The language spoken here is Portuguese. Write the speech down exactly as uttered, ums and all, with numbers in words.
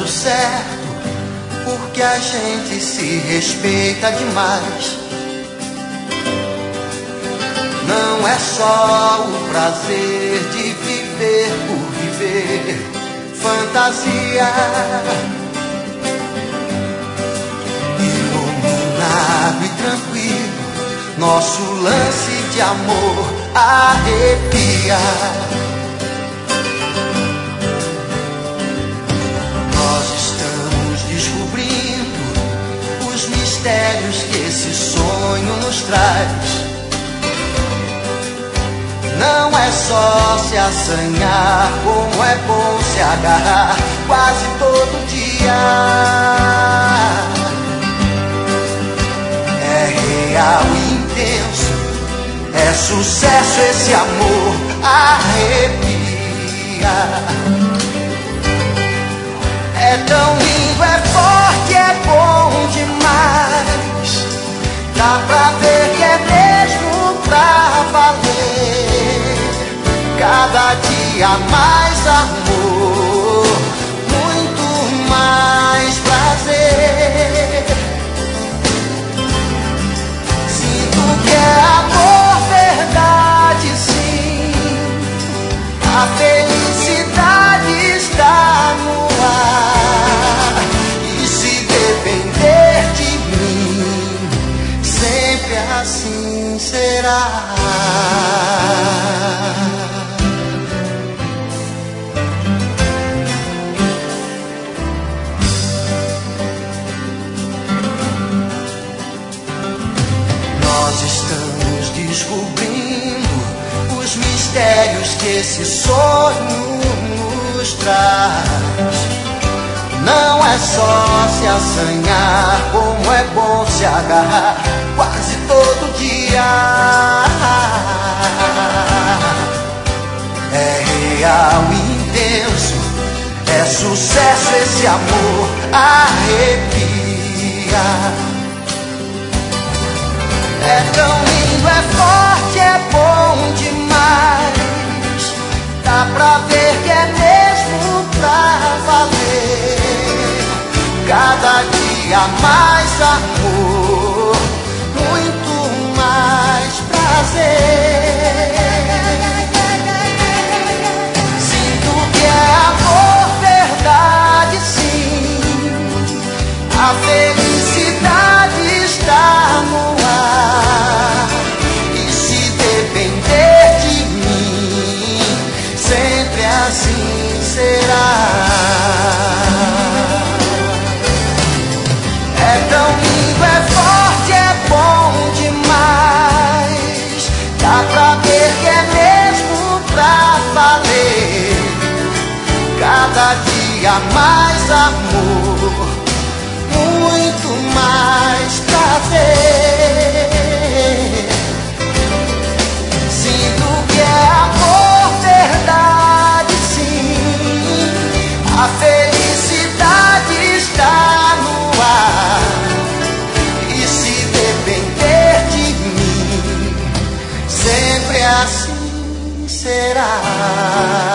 certo, porque a gente se respeita demais. Não é só o prazer de viver por viver, fantasia. Iluminado e tranquilo, nosso lance de amor arrepia. Nós estamos descobrindo os mistérios que esse sonho nos traz. Não é só se assanhar, como é bom se agarrar quase todo dia. É real e intenso, é sucesso esse amor, arrepia. É tão lindo, é forte, é bom demais. Dá pra ver que é mesmo pra valer. Cada dia mais amor, muito mais prazer. Sinto que é amor, verdade sim. A felicidade está no ar. E se depender de mim, sempre assim será. Nós estamos descobrindo os mistérios que esse sonho nos traz. Não é só se assanhar, como é bom se agarrar quase todo dia. É real e intenso, é sucesso esse amor, arrepia. É tão lindo, é forte, é bom demais. Dá pra ver que é mesmo pra valer. Cada dia mais amor, muito mais prazer. Sinto que é amor, verdade sim. A felicidade está no ar. E se depender de mim, sempre assim será. É tão lindo, é forte, é bom demais. Dá pra ver que é mesmo pra valer. Cada dia mais amor, muito mais prazer. Sinto que é amor, verdade sim. A felicidade está no ar. E se depender de mim, sempre assim será.